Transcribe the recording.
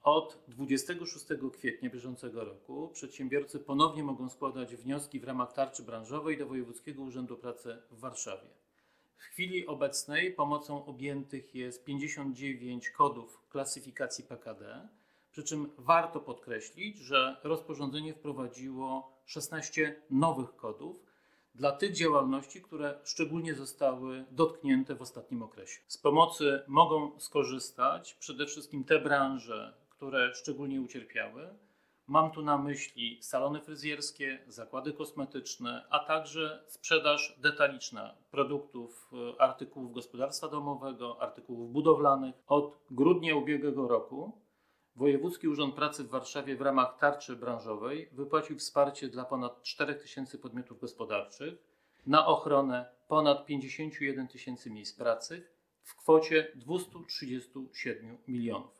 Od 26 kwietnia bieżącego roku przedsiębiorcy ponownie mogą składać wnioski w ramach tarczy branżowej do Wojewódzkiego Urzędu Pracy w Warszawie. W chwili obecnej pomocą objętych jest 59 kodów klasyfikacji PKD, przy czym warto podkreślić, że rozporządzenie wprowadziło 16 nowych kodów dla tych działalności, które szczególnie zostały dotknięte w ostatnim okresie. Z pomocy mogą skorzystać przede wszystkim te branże, które szczególnie ucierpiały. Mam tu na myśli salony fryzjerskie, zakłady kosmetyczne, a także sprzedaż detaliczna produktów, artykułów gospodarstwa domowego, artykułów budowlanych. Od grudnia ubiegłego roku Wojewódzki Urząd Pracy w Warszawie w ramach tarczy branżowej wypłacił wsparcie dla ponad 4 tysięcy podmiotów gospodarczych na ochronę ponad 51 tysięcy miejsc pracy w kwocie 237 milionów.